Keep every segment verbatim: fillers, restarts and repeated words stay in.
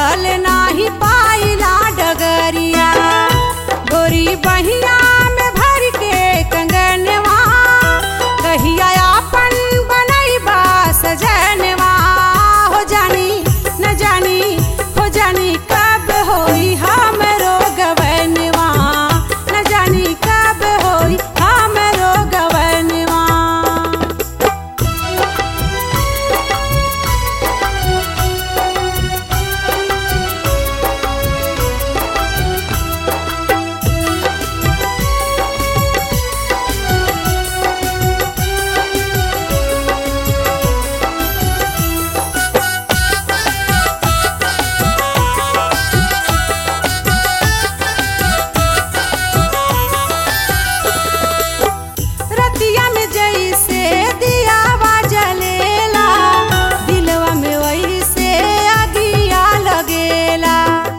चलल नाही पाइला डगरिया गोरी बहिया में भर के कंगनवा कहिया अपन बनैबा सजनवा हो जानी न जानी हो जानी कब होई हमरो गवनवा न जानी कब होई हमरो गवनवा। रतिया में जैसे दियावा जलेला दिलवा में वैसे अगिया लगेला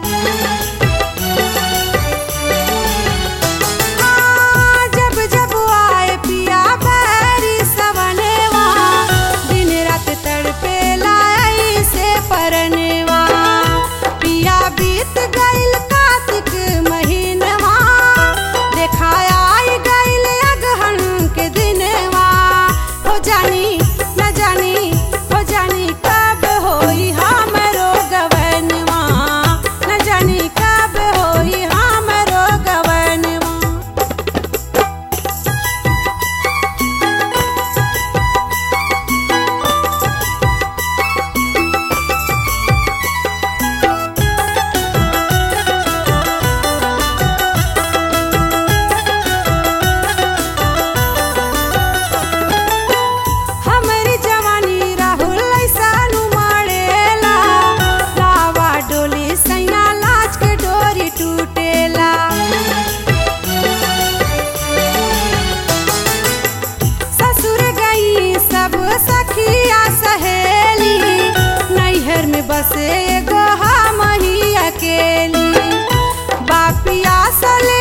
हाँ, जब जब आए पिया बहरी सवनेवा दिन रात तड़पेला ऐसे परनेवा पिया बीत गइल कार्तिक महीनवा देखा आई गइल अगहन के दिनवा हो जानी न जानी हो जानी कब होई हमरो गवनवा न जानी कब होई हमरो गवनवा। हमरी जवानी राहुल ऐसन उमड़ेला लावा डोली सैया लाज के डोरी टूटेला ससुर गई सब सखिया सहेली नैहर में बसे एगो हम ही अकेली बापिया सले